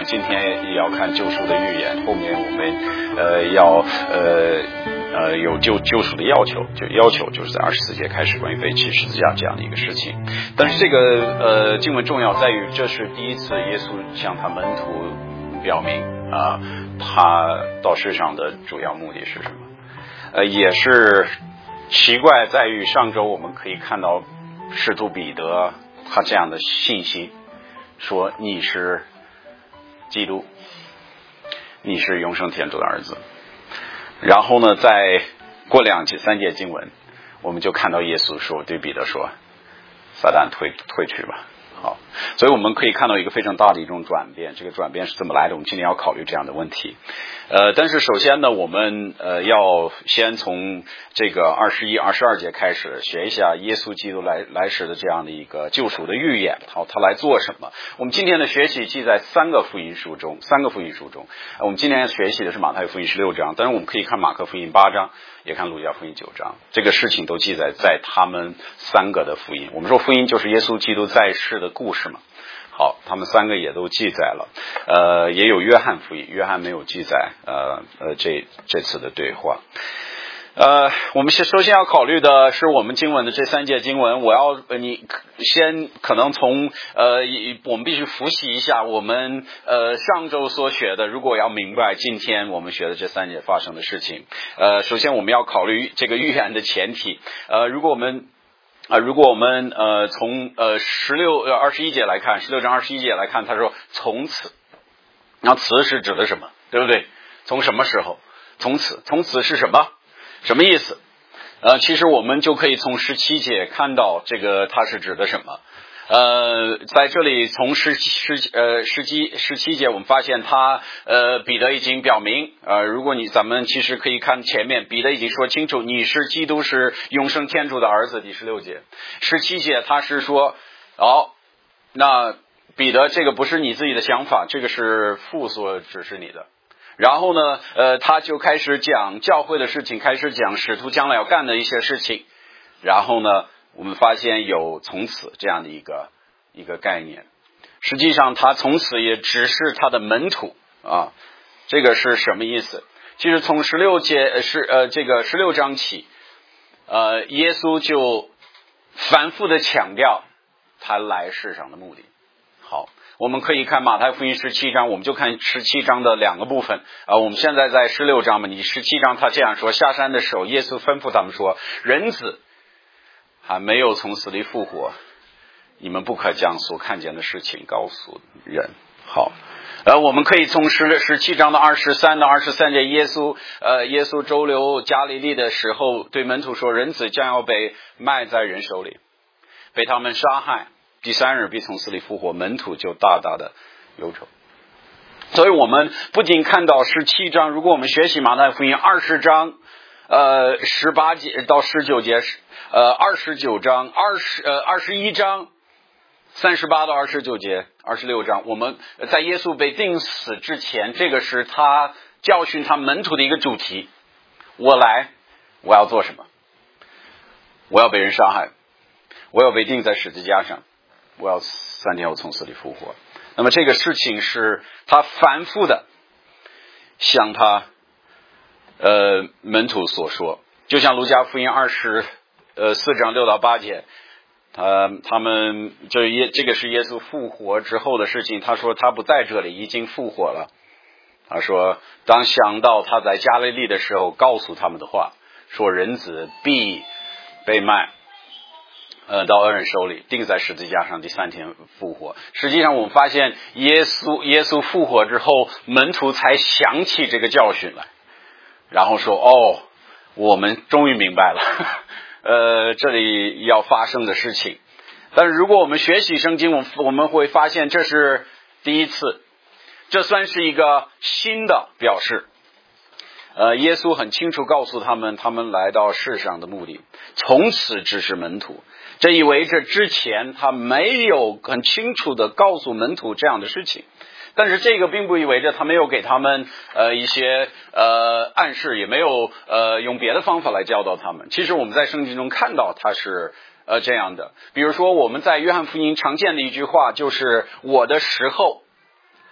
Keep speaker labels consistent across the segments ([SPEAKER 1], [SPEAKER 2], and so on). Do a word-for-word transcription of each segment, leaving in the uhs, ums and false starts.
[SPEAKER 1] 今天也要看救赎的预言，后面我们呃要呃呃有救救赎的要求，就要求就是在二十四节开始关于背起十字架这样的一个事情。但是这个呃经文重要在于，这是第一次耶稣向他门徒表明啊、呃，他到世上的主要目的是什么。呃，也是奇怪在于，上周我们可以看到使徒彼得他这样的信息，说你是基督，你是永生天主的儿子。然后呢，在过两节三节经文，我们就看到耶稣说对彼得说：“撒旦退退去吧。”好，所以我们可以看到一个非常大的一种转变。这个转变是怎么来的？我们今天要考虑这样的问题。呃，但是首先呢，我们呃要先从这个二十一、二十二节开始学一下耶稣基督来来时的这样的一个救赎的预言。好，他来做什么？我们今天的学习记在三个福音书中，三个福音书中。呃、我们今天学习的是马太福音十六章，但是我们可以看马可福音八章，也看路加福音九章。这个事情都记载在他们三个的福音。我们说福音就是耶稣基督在世的故事嘛。好，他们三个也都记载了，呃，也有约翰福音，约翰没有记载，呃呃，这这次的对话。呃，我们先首先要考虑的是我们经文的这三节经文，我要呃你先可能从呃我们必须复习一下我们呃上周所学的，如果要明白今天我们学的这三节发生的事情。呃，首先我们要考虑这个预言的前提，呃，如果我们啊、呃，如果我们呃从呃十六呃二十一节来看，十六章二十一节来看，他说从此，然后此是指的什么，对不对？从什么时候？从此，从此是什么？什么意思？呃，其实我们就可以从十七节看到这个它是指的什么。呃，在这里从十十呃十七十七节，我们发现他呃彼得已经表明，呃，如果你咱们其实可以看前面，彼得已经说清楚，你是基督，是永生天主的儿子。第十六节，十七节他是说，哦，那彼得这个不是你自己的想法，这个是父所指示你的。然后呢，呃，他就开始讲教会的事情，开始讲使徒将来要干的一些事情。然后呢，我们发现有从此这样的一个一个概念。实际上他从此也指示他的门徒啊，这个是什么意思？其实从十六节是呃这个十六章起，呃耶稣就反复的强调他来世上的目的。好，我们可以看马太福音十七章，我们就看十七章的两个部分啊、呃。我们现在在十六章嘛，你十七章他这样说：下山的时候，耶稣吩咐他们说，人子还没有从死里复活，你们不可将所看见的事情告诉人。好，呃，我们可以从十十七章的二十三到二十三节，耶稣呃耶稣周游加利利的时候，对门徒说，人子将要被卖在人手里，被他们杀害，第三日必从死里复活，门徒就大大的忧愁。所以我们不仅看到十七章，如果我们学习马太福音二十章呃十八节到十九节，呃二十九章二十呃二十一章三十八到二十九节，二十六章，我们在耶稣被钉死之前，这个是他教训他门徒的一个主题。我来，我要做什么？我要被人杀害，我要被钉在十字架上，我要三天后从死里复活。那么这个事情是他反复的向他呃门徒所说，就像路加福音二十呃四章六到八节，他他们这耶这个是耶稣复活之后的事情。他说他不在这里，已经复活了。他说当想到他在加利利的时候告诉他们的话，说人子必被卖呃，到恶人手里，钉在十字架上，第三天复活。实际上我们发现耶稣耶稣复活之后，门徒才想起这个教训来，然后说，哦，我们终于明白了呃，这里要发生的事情。但是如果我们学习圣经，我们我们会发现这是第一次，这算是一个新的表示。呃，耶稣很清楚告诉他们，他们来到世上的目的，从此指示门徒。这意味着之前他没有很清楚的告诉门徒这样的事情，但是这个并不意味着他没有给他们呃一些呃暗示，也没有呃用别的方法来教导他们。其实我们在圣经中看到他是呃这样的，比如说我们在约翰福音常见的一句话就是我的时候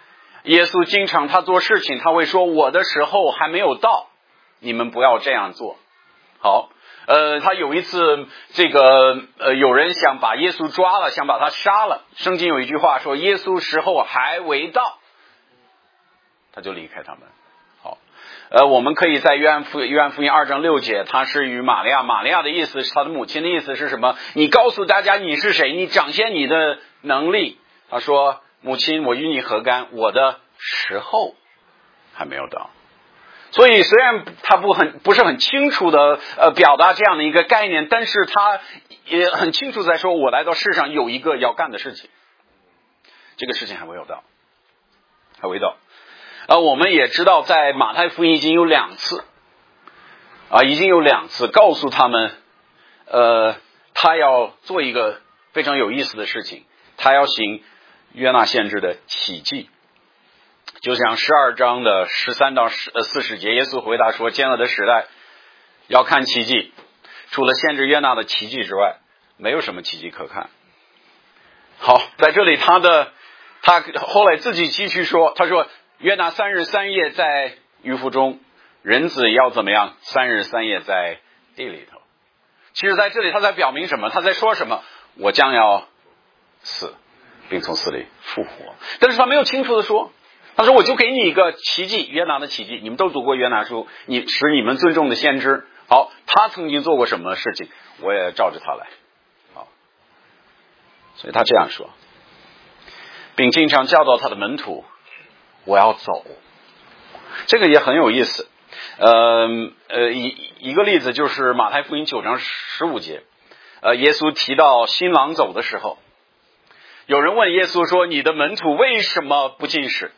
[SPEAKER 1] 耶稣经常他做事情，他会说我的时候还没有到，你们不要这样做。好，呃，他有一次这个呃有人想把耶稣抓了，想把他杀了。圣经有一句话说耶稣时候还未到，他就离开他们。好，呃，我们可以在约翰福约翰福音二章六节，他是与玛利亚，玛利亚的意思是他的母亲的意思是什么？你告诉大家你是谁，你展现你的能力。他说母亲，我与你何干？我的时候还没有到。所以虽然他不很不是很清楚的呃表达这样的一个概念，但是他也很清楚在说我来到世上有一个要干的事情，这个事情还没有到，还未到。呃，我们也知道在马太福音已经有两次啊，已经有两次告诉他们，呃，他要做一个非常有意思的事情，他要行约拿先知的奇迹。就像十二章的十三到四十节，耶稣回答说，将来的时代要看奇迹，除了先知约拿的奇迹之外，没有什么奇迹可看。好，在这里他的他后来自己继续说，他说约拿三日三夜在鱼腹中，人子要怎么样？三日三夜在地里头。其实在这里他在表明什么？他在说什么？我将要死，并从死里复活。但是他没有清楚的说，他说我就给你一个奇迹，约拿的奇迹，你们都读过约拿书，你使你们尊重的先知。好，他曾经做过什么事情，我也照着他来。好，所以他这样说，并经常教导他的门徒，我要走。这个也很有意思。呃呃，一一个例子就是马太福音九章十五节，呃，耶稣提到新郎走的时候，有人问耶稣说，你的门徒为什么不进食？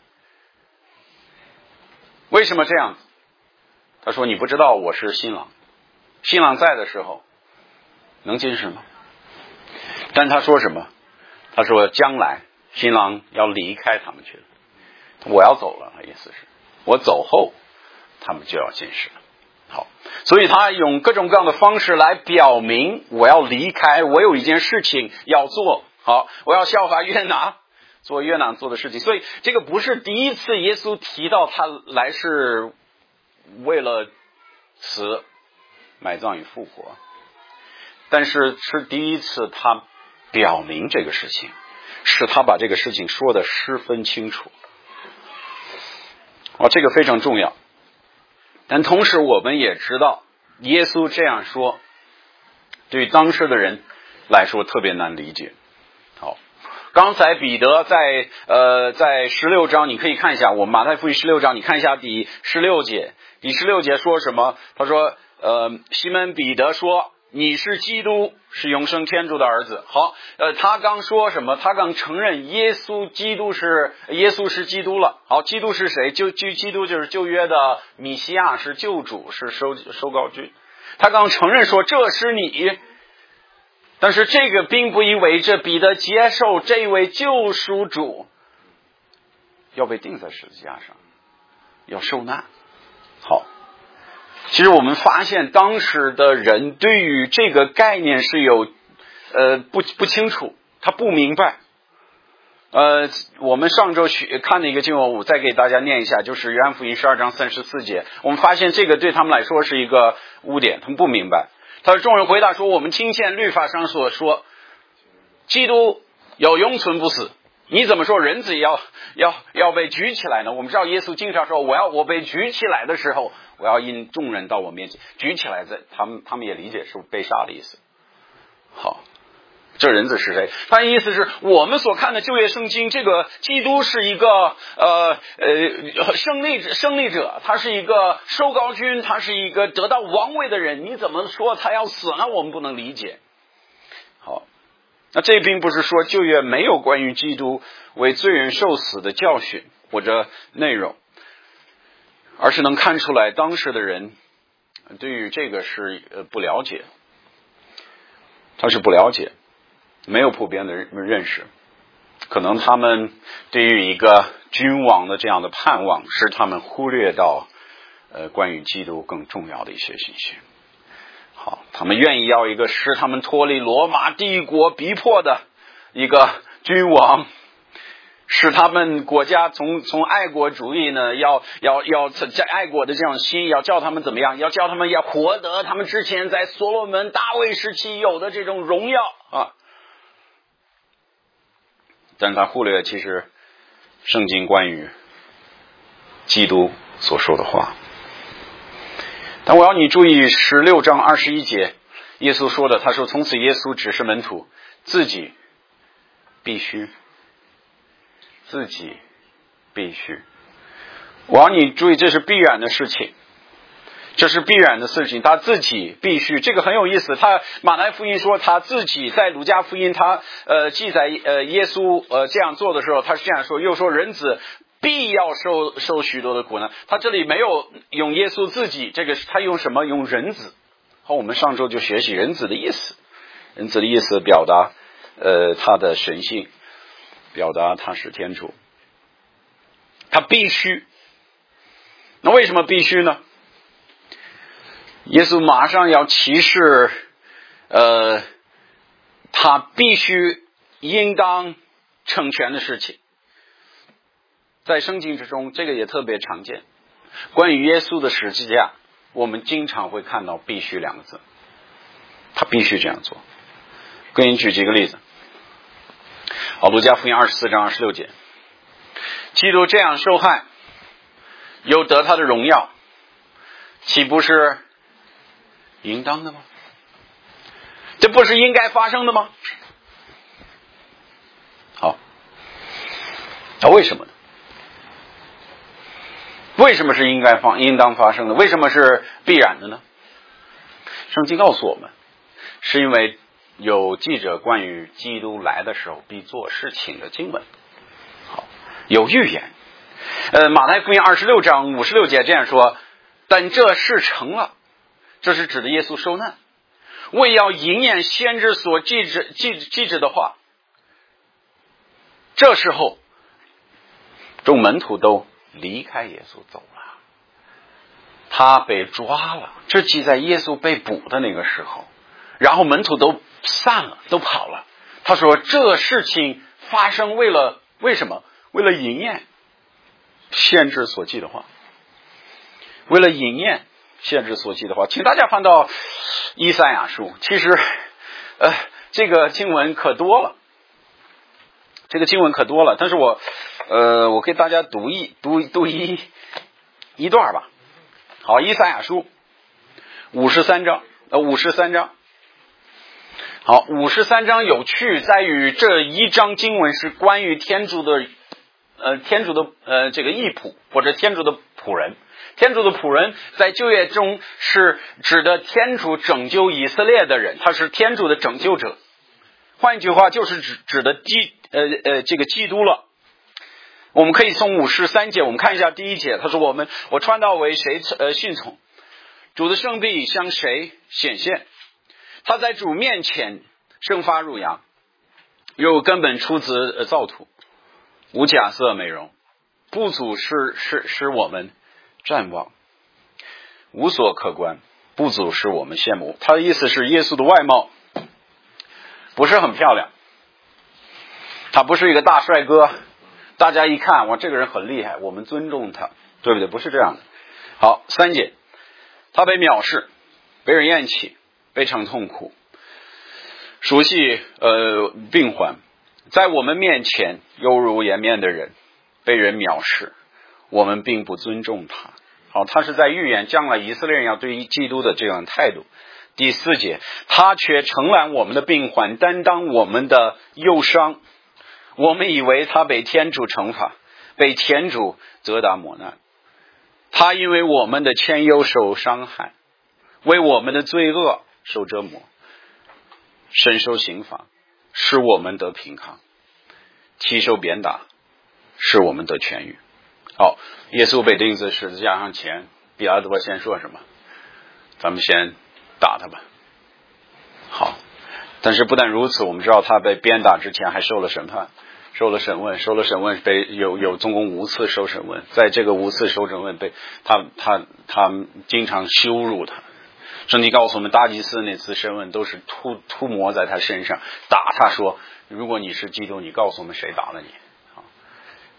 [SPEAKER 1] 为什么这样？他说，你不知道我是新郎，新郎在的时候能进食吗？但他说什么？他说将来新郎要离开他们去了，我要走了，意思是我走后他们就要进食了。好，所以他用各种各样的方式来表明我要离开，我有一件事情要做。好，我要效法约拿，做约拿做的事情。所以这个不是第一次耶稣提到他来是为了死、埋葬与复活，但是是第一次他表明这个事情，使他把这个事情说得十分清楚。哦，这个非常重要。但同时我们也知道，耶稣这样说，对于当时的人来说特别难理解。好，刚才彼得在呃在十六章，你可以看一下，我们马太福音十六章，你看一下第十六节，第十六节说什么？他说，呃，西门彼得说，你是基督，是永生天主的儿子。好，呃，他刚说什么？他刚承认耶稣基督是耶稣是基督了。好，基督是谁？就就基督就是旧约的米西亚，是救主，是收收膏君。他刚承认说这是你。但是这个并不意味着彼得接受这位救赎主要被钉在十字架上，要受难。好，其实我们发现当时的人对于这个概念是有呃不不清楚，他不明白。呃，我们上周学看的一个经文，我再给大家念一下，就是约翰福音十二章三十四节。我们发现这个对他们来说是一个污点，他们不明白。他说，众人回答说，我们听见律法上所说基督要永存不死，你怎么说人子要要要被举起来呢？我们知道耶稣经常说，我要我被举起来的时候，我要引众人到我面前。举起来在他们他们也理解是被杀的意思。好，这人子是谁？他的意思是我们所看的旧约圣经，这个基督是一个呃呃胜利者，胜利者，他是一个受膏君，他是一个得到王位的人。你怎么说他要死呢？我们不能理解。好，那这并不是说旧约没有关于基督为罪人受死的教训或者内容，而是能看出来当时的人对于这个是呃不了解，他是不了解。没有普遍的认识，可能他们对于一个君王的这样的盼望，使他们忽略到呃关于基督更重要的一些信息。好，他们愿意要一个使他们脱离罗马帝国逼迫的一个君王， 使他们国家从从爱国主义呢，要要要在爱国的这样心，要叫他们怎么样？要叫他们要获得他们之前在所罗门、大卫时期有的这种荣耀啊。但他忽略其实圣经关于基督所说的话。但我要你注意十六章二十一节，耶稣说的，他说从此耶稣指示门徒自己必须。自己必须，我要你注意，这是必然的事情，这是必然的事情。他自己必须，这个很有意思。他马太福音说他自己，在路加福音他呃记载呃耶稣呃这样做的时候，他是这样说，又说人子必要受受许多的苦难。他这里没有用耶稣自己，这个他用什么？用人子。好，我们上周就学习人子的意思，人子的意思表达呃他的神性。表达他是天主，他必须。那为什么必须呢？耶稣马上要启示，呃，他必须应当成全的事情。在圣经之中，这个也特别常见。关于耶稣的十字架，我们经常会看到必须两个字，他必须这样做。给你举几个例子。好，路加福音二十四章二十六节，基督这样受害，又得他的荣耀，岂不是应当的吗？这不是应该发生的吗？好，那为什么呢？为什么是应该发应当发生的？为什么是必然的呢？圣经告诉我们，是因为有记者关于基督来的时候必做事情的经文，好，有预言。呃，马太福音二十六章五十六节这样说：但这事成了，这是指的耶稣受难，为要应验先知所记着记记着的话。这时候，众门徒都离开耶稣走了，他被抓了，这记在耶稣被捕的那个时候。然后门徒都散了，都跑了。他说这事情发生为了为什么？为了应验先知所记的话，为了应验先知所记的话。请大家翻到以赛亚书，其实呃这个经文可多了，这个经文可多了，但是我呃我给大家读一读读一一段吧。好，以赛亚书五十三章呃五十三章。好，五十三章有趣在于这一章经文是关于天主的呃天主的呃这个义仆，或者天主的仆人。天主的仆人在旧约中是指的天主拯救以色列的人，他是天主的拯救者。换一句话，就是指指的基呃呃这个基督了。我们可以从五十三节我们看一下第一节，他说我们我传道为谁呃信从，主的圣臂向谁显现。他在主面前生发乳养，又根本出自造土，无假色美容，不足使使使我们瞻望，无所可观，不足使我们羡慕。他的意思是耶稣的外貌不是很漂亮，他不是一个大帅哥，大家一看哇这个人很厉害，我们尊重他，对不对？不是这样的。好，三节，他被藐视，被人厌弃，非常痛苦，熟悉呃病患，在我们面前犹如颜面的人，被人藐视，我们并不尊重他。好，他是在预言将来以色列人要对于基督的这样态度。第四节，他却承揽我们的病患，担当我们的忧伤，我们以为他被天主惩罚，被天主责打磨难，他因为我们的愆忧受伤害，为我们的罪恶受折磨，身受刑罚，使我们得平康，体受鞭打，使我们得痊愈。好，耶稣被钉在十字架上前，比拉多先说什么？咱们先打他吧。好，但是不但如此，我们知道他被鞭打之前还受了审判，受了审问，受了审问，被有有总共五次受审问，在这个五次受审问被他他他经常羞辱他。圣经告诉我们，大祭司那次审问都是涂涂抹在他身上，打他说：“如果你是基督，你告诉我们谁打了你。”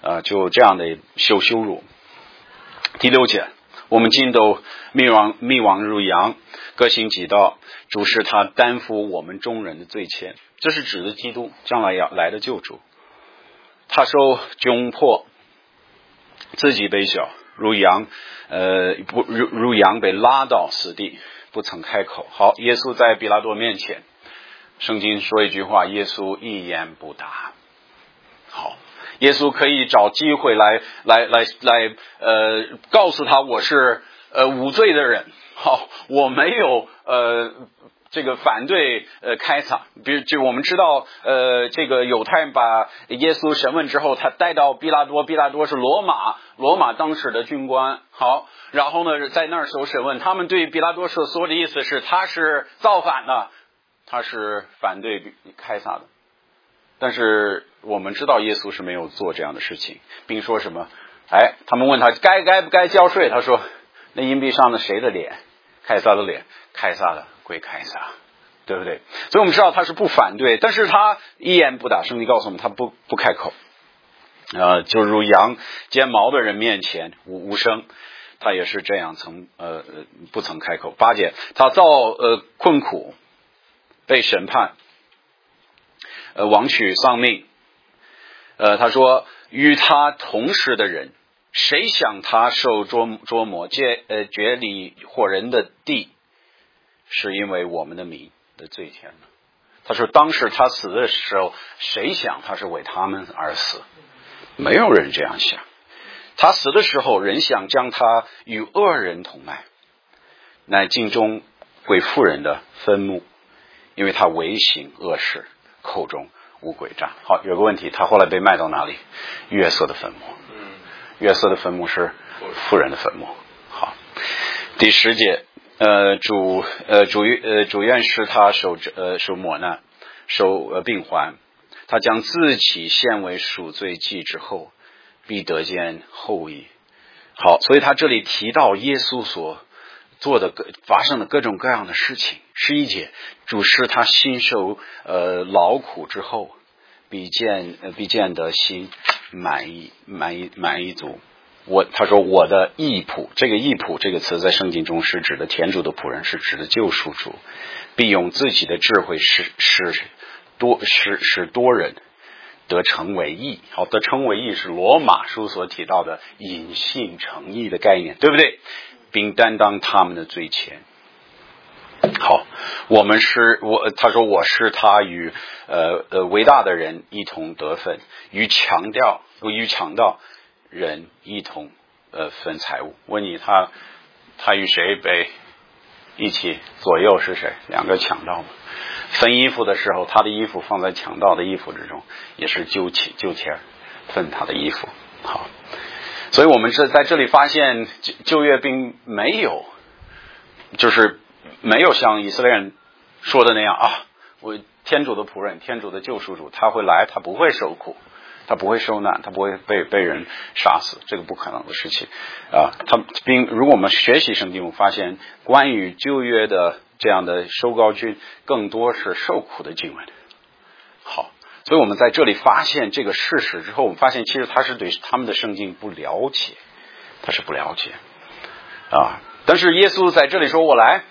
[SPEAKER 1] 呃，就这样的受羞辱。第六节，我们尽都灭亡灭亡如羊，各行己道，主是他担负我们众人的罪愆。这是指的基督将来要来的救主。他受窘迫，自己被小，如羊，呃，不如如羊被拉到死地，不曾开口。好，耶稣在比拉多面前，圣经说一句话，耶稣一言不答。好，耶稣可以找机会来来来来，呃，告诉他我是呃无罪的人。好，我没有呃。这个反对呃开撒，比如就我们知道呃这个犹太人把耶稣审问之后，他带到比拉多，比拉多是罗马罗马当时的军官。好，然后呢在那儿时候审问，他们对比拉多所说的意思是他是造反的，他是反对开撒的。但是我们知道耶稣是没有做这样的事情，并说什么？哎，他们问他该该不该交税，他说那硬币上的谁的脸？开撒的脸，开撒的归开撒，对不对？所以我们知道他是不反对，但是他一言不答。圣经告诉我们，他不不开口，呃，就如羊见毛的人面前无无声，他也是这样曾呃不曾开口。八节，他遭呃困苦，被审判，呃枉取丧命。呃，他说与他同时的人，谁想他受捉捉摸，借呃掘里活人的地，是因为我们的名的罪愆呢？他说当时他死的时候，谁想他是为他们而死？没有人这样想。他死的时候，人想将他与恶人同埋，乃尽中归妇人的坟墓，因为他违行恶事，口中无诡诈。好，有个问题，他后来被卖到哪里？约瑟的坟墓。约瑟的坟墓是妇人的坟墓。好，第十节，呃，主呃主呃主愿使他受呃受磨难，受呃病患，他将自己献为赎罪祭之后，必得见后裔。好，所以他这里提到耶稣所做的各发生的各种各样的事情。十一节，主使他心受呃劳苦之后，必见呃必见得心满意满意满意足。我他说我的义仆，这个义仆这个词在圣经中是指的天主的仆人，是指的救赎主，必用自己的智慧使使多使使多人得成为义。好，得成为义是罗马书所提到的隐信成义的概念，对不对？并担当他们的罪愆。好，我们是我他说我是他与呃呃伟大的人一同得分，与强调与强盗人一同呃分财物。问你他他与谁被一起左右是谁？两个强盗嘛。分衣服的时候，他的衣服放在强盗的衣服之中，也是揪起揪钱分他的衣服。好，所以我们是在这里发现旧约并没有就是没有像以色列人说的那样啊，我天主的仆人，天主的救赎主，他会来，他不会受苦，他不会受难，他不会被被人杀死，这个不可能的事情啊。他并如果我们学习圣经，我发现关于旧约的这样的受膏君，更多是受苦的经文。好，所以我们在这里发现这个事实之后，我们发现其实他是对他们的圣经不了解，他是不了解啊。但是耶稣在这里说：“我来。”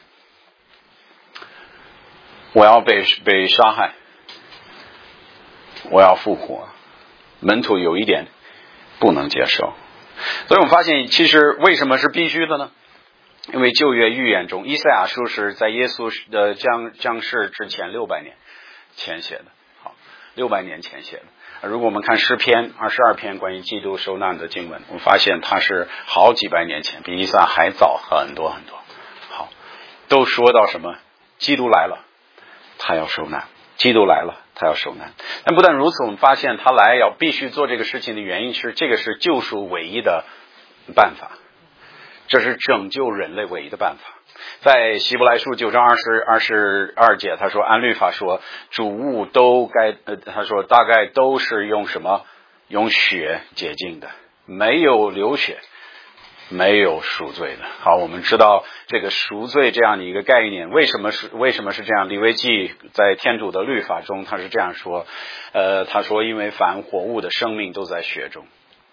[SPEAKER 1] 我要被被杀害，我要复活。门徒有一点不能接受，所以我们发现其实为什么是必须的呢？因为旧约预言中，以赛亚书是在耶稣的降降世之前六百年前写的，好，六百年前写的。如果我们看诗篇二十二篇关于基督受难的经文，我们发现它是好几百年前，比以赛亚还早很多很多。好，都说到什么？基督来了。他要受难，基督来了，他要受难。但不但如此，我们发现他来要必须做这个事情的原因是，这个是救赎唯一的办法，这是拯救人类唯一的办法。在希伯来书九章二十二十二节，他说按律法说，主物都该呃，他说大概都是用什么？用血洁净的，没有流血。没有赎罪的。好，我们知道这个赎罪这样的一个概念，为什么是为什么是这样？利未记在天主的律法中，他是这样说，呃，他说因为凡活物的生命都在血中，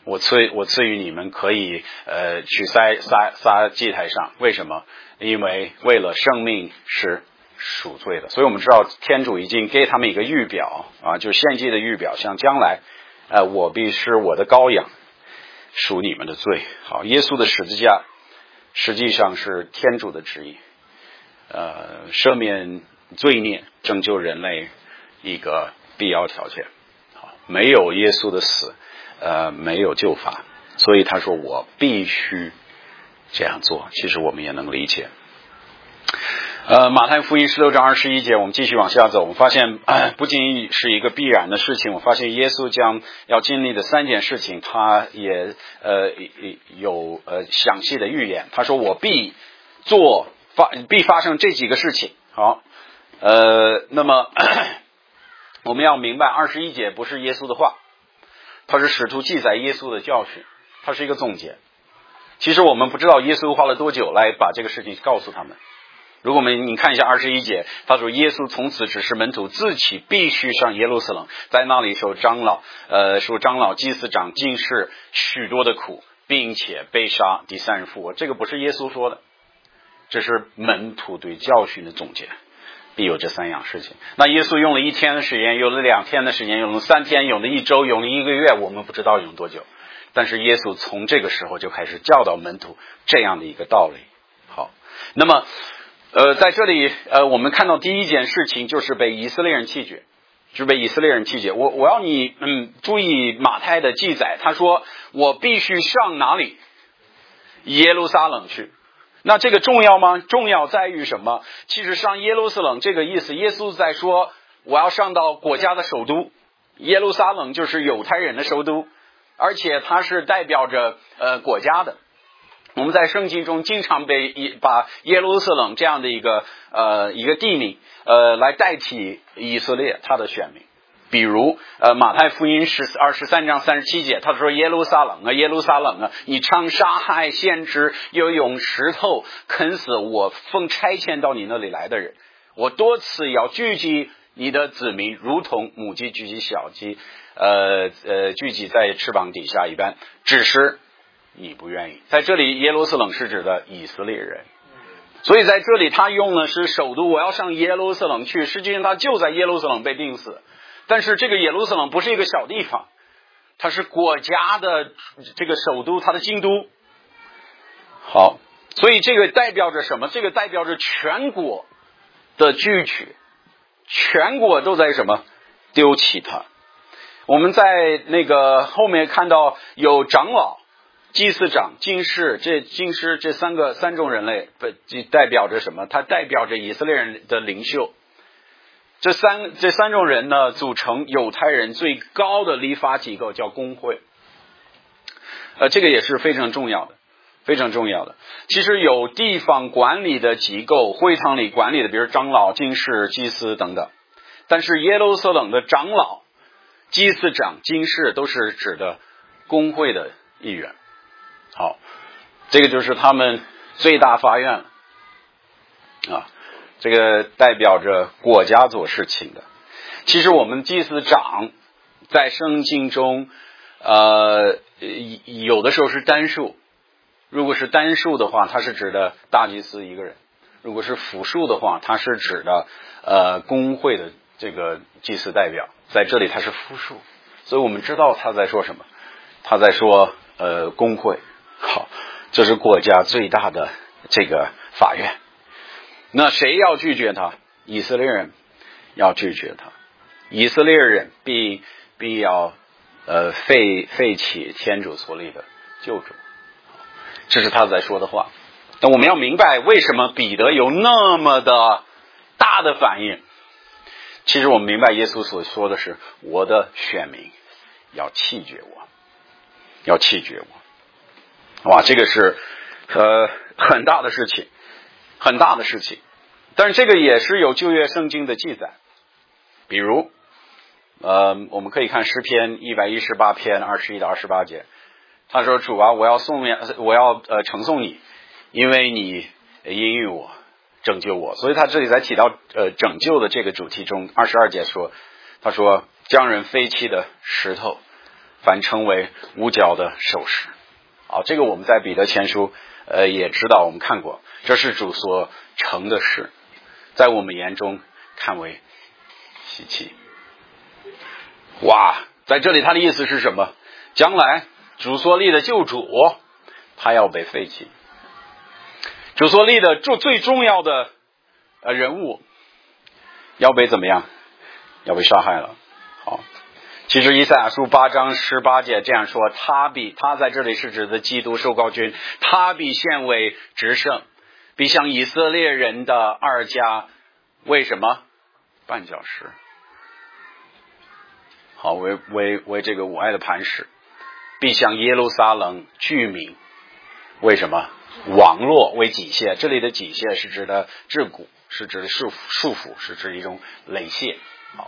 [SPEAKER 1] 我赐我赐予你们可以呃去撒撒撒祭台上，为什么？因为为了生命是赎罪的，所以我们知道天主已经给他们一个预表啊，就是献祭的预表，像将来呃我必是我的羔羊，赎你们的罪。好，耶稣的十字架实际上是天主的旨意，呃赦免罪孽，拯救人类一个必要条件。好，没有耶稣的死，呃，没有救法，所以他说我必须这样做。其实我们也能理解。呃，马太福音十六章二十一节，我们继续往下走，我们发现、呃、不仅是一个必然的事情，我发现耶稣将要经历的三件事情，他也呃有呃详细的预言。他说我必做发必发生这几个事情。好，呃，那么我们要明白二十一节不是耶稣的话，它是使徒记载耶稣的教训，它是一个总结。其实我们不知道耶稣花了多久来把这个事情告诉他们。如果我们你看一下二十一节，他说耶稣从此指示门徒自己必须上耶路撒冷，在那里受长老呃受长老祭司长经士许多的苦，并且被杀，第三日复活。这个不是耶稣说的，这是门徒对教训的总结，必有这三样事情。那耶稣用了一天的时间，用了两天的时间，用了三天，用了一周，用了一个月，我们不知道用多久。但是耶稣从这个时候就开始教导门徒这样的一个道理。好，那么呃，在这里呃，我们看到第一件事情就是被以色列人弃绝，就是被以色列人弃绝。我我要你嗯注意马太的记载，他说我必须上哪里？耶路撒冷去。那这个重要吗？重要在于什么？其实上耶路撒冷这个意思，耶稣在说我要上到国家的首都，耶路撒冷就是犹太人的首都，而且它是代表着呃国家的。我们在圣经中经常被把耶路撒冷这样的一个呃一个地名呃来代替以色列他的选民。比如呃马太福音十二十三章三十七节，他说耶路撒冷啊耶路撒冷啊，你常杀害先知，又用石头啃死我奉差遣到你那里来的人，我多次要聚集你的子民，如同母鸡聚集小鸡呃呃聚集在翅膀底下一般，只是你不愿意。在这里耶路撒冷是指的以色列人，所以在这里他用的是首都，我要上耶路撒冷去，实际上他就在耶路撒冷被钉死。但是这个耶路撒冷不是一个小地方，它是国家的这个首都，它的京都。好，所以这个代表着什么？这个代表着全国的聚集，全国都在什么？丢弃它。我们在那个后面看到有长老、祭司长、经士，这经士这三个三种人类代表着什么？它代表着以色列人的领袖。这三这三种人呢，组成犹太人最高的立法机构，叫公会。呃，这个也是非常重要的，非常重要的。其实有地方管理的机构，会堂里管理的，比如长老、经士、祭司等等。但是耶路撒冷的长老、祭司长、经士都是指的公会的一员。好，这个就是他们最大法院了啊。这个代表着国家做事情的。其实我们祭司长在圣经中呃有的时候是单数，如果是单数的话，它是指的大祭司一个人；如果是复数的话，它是指的呃公会的这个祭司代表。在这里它是复数，所以我们知道他在说什么，他在说呃公会。好，这是国家最大的这个法院。那谁要拒绝他？以色列人要拒绝他，以色列人必必要呃废废弃天主所立的救主，这是他在说的话。但我们要明白为什么彼得有那么的大的反应。其实我们明白耶稣所说的是，我的选民要弃绝我，要弃绝我。哇，这个是呃很大的事情。很大的事情，但是这个也是有旧约圣经的记载。比如呃，我们可以看诗篇一百一十八篇二十一到二十八节，他说主啊，我要颂我要呃称颂你，因为你应允我，拯救我。所以他这里在提到呃拯救的这个主题中，二十二节说，他说将人废弃的石头反称为无角的首饰。好，这个我们在彼得前书呃也知道，我们看过，这是主所成的事，在我们眼中看为稀奇。哇，在这里他的意思是什么？将来主所立的救主他要被废弃，主所立的最重要的呃人物要被怎么样？要被杀害了。好，其实以赛亚书八章十八节这样说，他必，他在这里是指的基督受膏君，他必献为执胜，必像以色列人的二家，为什么？绊脚石。好，为为为这个我爱的磐石，必像耶路撒冷居民，为什么？网络为己械，这里的己械是指的桎梏，是指的束缚，束缚是指一种累械。好，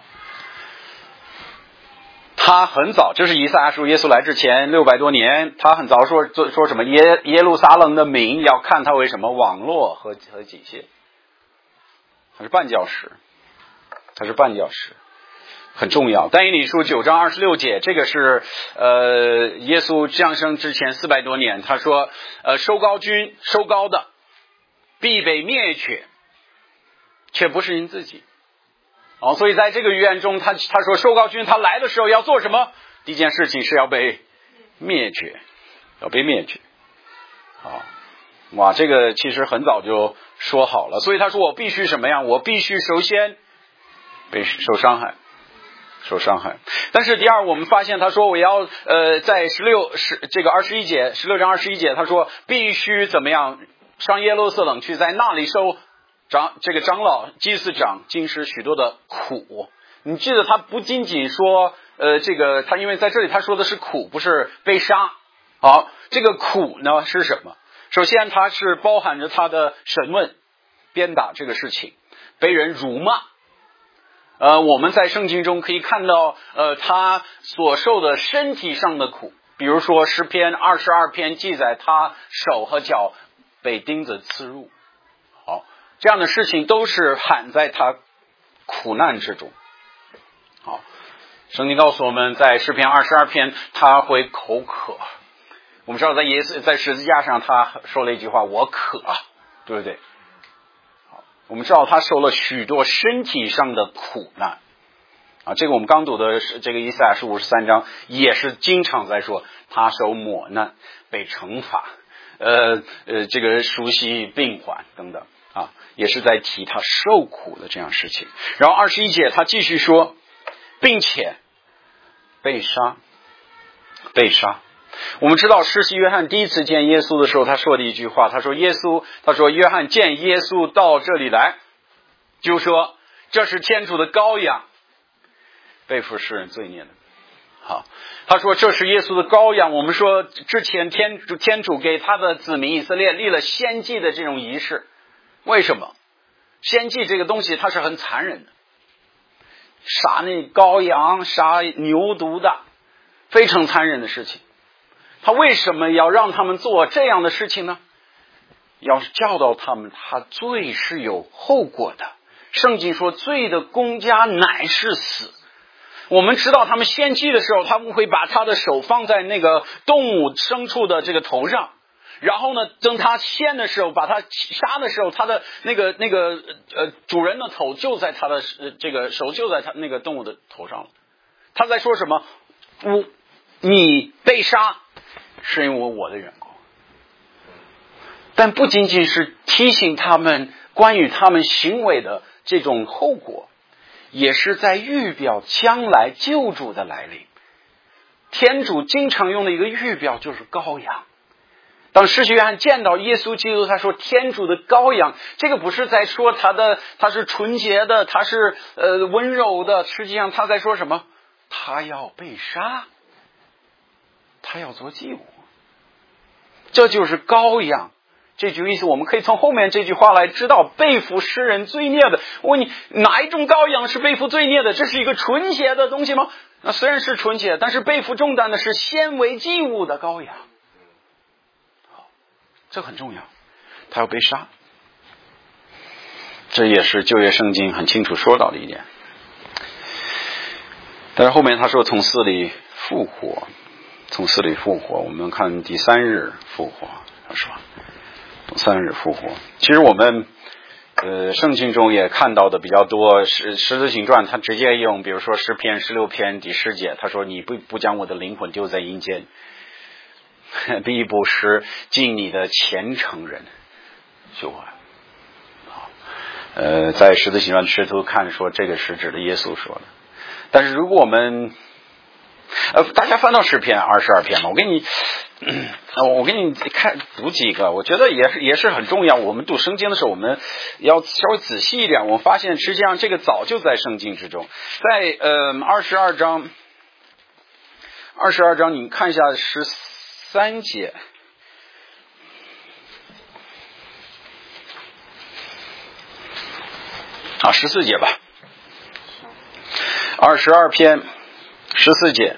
[SPEAKER 1] 他很早，这是以赛亚书耶稣来之前六百多年，他很早说说什么耶耶路撒冷的民要看他为什么网络和和己械，他是绊脚石，他是绊脚石。很重要。但以理书九章二十六节，这个是呃耶稣降生之前四百多年，他说呃收膏君收膏的必被灭绝，却不是您自己。哦，所以在这个预言中，他他说收膏君他来的时候要做什么？第一件事情是要被灭绝，要被灭绝。好，哇，这个其实很早就说好了，所以他说我必须什么样？我必须首先被受伤害。受伤害，但是第二，我们发现他说我要呃在十六十这个二十一节十六章二十一节，他说必须怎么样上耶路撒冷去，在那里受长这个长老祭司长经师许多的苦。你记得他不仅仅说呃这个他因为在这里他说的是苦，不是被杀。好，这个苦呢是什么？首先它是包含着他的审问、鞭打这个事情，被人辱骂。呃，我们在圣经中可以看到，呃，他所受的身体上的苦，比如说诗篇二十二篇记载他手和脚被钉子刺入，好，这样的事情都是含在他苦难之中。好，圣经告诉我们在诗篇二十二篇他会口渴，我们知道在耶稣在十字架上他说了一句话，我渴，对不对？我们知道他受了许多身体上的苦难啊，这个我们刚读的这个以赛亚书五十三章也是经常在说他受磨难、被惩罚，呃呃，这个熟悉病患等等啊，也是在提他受苦的这样事情。然后二十一节他继续说，并且被杀，被杀。我们知道施洗约翰第一次见耶稣的时候他说的一句话，他说耶稣他说约翰见耶稣到这里来，就说这是天主的羔羊，背负世人罪孽的。好，他说这是耶稣的羔羊。我们说之前天主天主给他的子民以色列立了献祭的这种仪式，为什么？献祭这个东西它是很残忍的，杀那羔羊杀牛犊的，非常残忍的事情。他为什么要让他们做这样的事情呢？要教导他们他罪是有后果的。圣经说罪的工价乃是死。我们知道他们献祭的时候，他们会把他的手放在那个动物牲畜的这个头上，然后呢等他献的时候，把他杀的时候，他的那个那个呃主人的头就在他的、呃、这个手就在他那个动物的头上了。他在说什么？我你被杀是因为我的缘故。但不仅仅是提醒他们关于他们行为的这种后果，也是在预表将来救主的来临。天主经常用的一个预表就是羔羊。当施洗约翰见到耶稣基督，他说天主的羔羊，这个不是在说他的他是纯洁的，他是呃温柔的，实际上他在说什么？他要被杀，他要做祭物。这就是羔羊。这句意思我们可以从后面这句话来知道，背负世人罪孽的。我问你，哪一种羔羊是背负罪孽的？这是一个纯洁的东西吗？那虽然是纯洁，但是背负重担的是先为祭物的羔羊。好，这很重要，他要被杀。这也是旧约圣经很清楚说到的一点。但是后面他说从死里复活，从死里复活。我们看第三日复活，是吧？三日复活。其实我们呃圣经中也看到的比较多，十十字行传他直接用，比如说诗篇十六篇第十节，他说你不不将我的灵魂丢在阴间，必不使尽你的虔诚人救还。呃，在十字行传试图看说这个是指的耶稣说的，但是如果我们呃大家翻到诗篇二十二篇嘛，我给你。我给你看读几个，我觉得也是也是很重要。我们读圣经的时候，我们要稍微仔细一点。我们发现实际上这个早就在圣经之中，在呃二十二章，二十二章你看一下十三节，啊十四节吧，二十二篇十四节。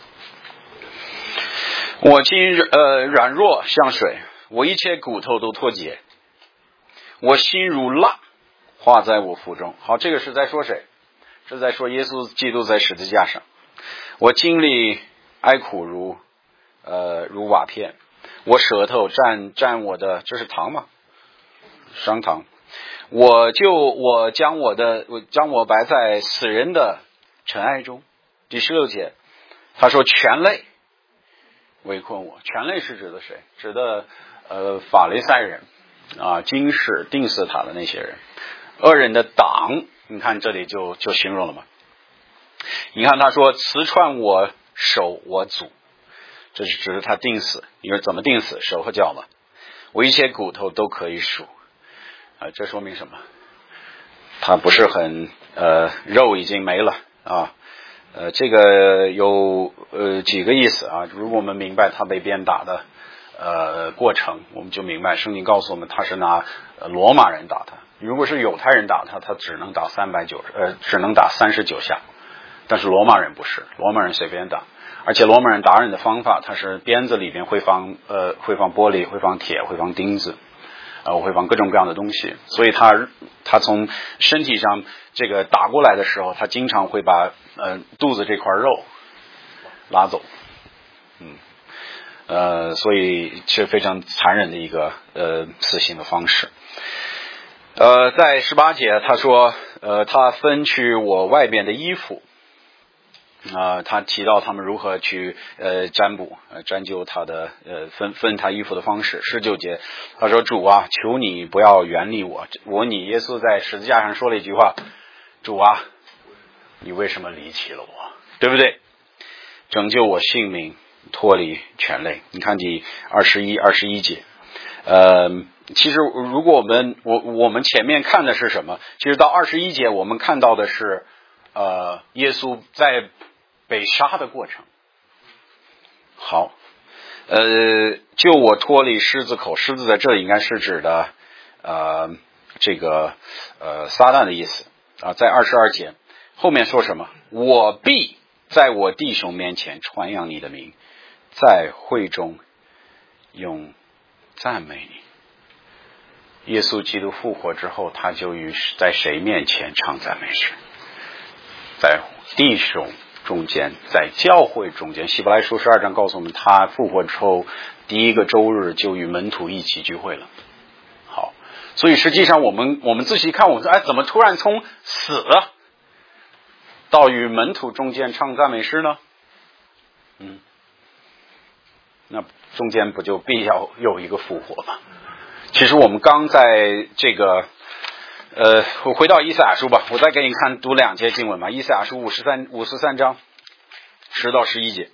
[SPEAKER 1] 我今呃软弱像水，我一切骨头都脱节，我心如蜡，化在我腹中。好，这个是在说谁？是在说耶稣基督在十字架上。我经历哀苦如呃如瓦片，我舌头蘸蘸我的，这是糖吗？伤糖。我就我将我的我将我摆在死人的尘埃中。第十六节，他说全类围困我。全类是指的谁？指的呃法利赛人啊，经世定死他的那些人，恶人的党。你看这里就就形容了嘛。你看他说刺穿我手我足，这是指的他定死。你说怎么定死？手和脚嘛。我一切骨头都可以数啊，这说明什么？他不是很呃肉已经没了啊。呃，这个有呃几个意思啊。如果我们明白他被鞭打的呃过程，我们就明白圣经告诉我们他是拿呃罗马人打他。如果是犹太人打他，他只能打三百九十呃只能打三十九下，但是罗马人不是，罗马人随便打，而且罗马人打人的方法，他是鞭子里边会放呃会放玻璃，会放铁，会放钉子。呃，会放各种各样的东西，所以他他从身体上这个打过来的时候，他经常会把呃肚子这块肉拉走，嗯，呃，所以是非常残忍的一个呃死刑的方式。呃，在十八节他说，呃，他分去我外边的衣服。啊、呃，他提到他们如何去呃占卜、呃占救他的呃分分他衣服的方式。十九节，他说：“主啊，求你不要远离我。”我你耶稣在十字架上说了一句话：“主啊，你为什么离弃了我？”对不对？拯救我性命，脱离权类。你看第二十一、二十一节。呃，其实如果我们我我们前面看的是什么？其实到二十一节，我们看到的是呃耶稣在被杀的过程。好，呃，救我脱离狮子口。狮子在这里应该是指的呃这个呃撒旦的意思啊。在二十二节后面说什么？我必在我弟兄面前传扬你的名，在会中用赞美你。耶稣基督复活之后，他就与在谁面前唱赞美诗？在弟兄中间，在教会中间。希伯来书十二章告诉我们，他复活之后第一个周日就与门徒一起聚会了。好，所以实际上我们我们仔细看，我们说，哎，怎么突然从死到与门徒中间唱赞美诗呢？嗯，那中间不就必要有一个复活吗？其实我们刚在这个呃，我回到以赛亚书吧，我再给你看读两节经文吧。以赛亚书五十三五十三章十到十一节。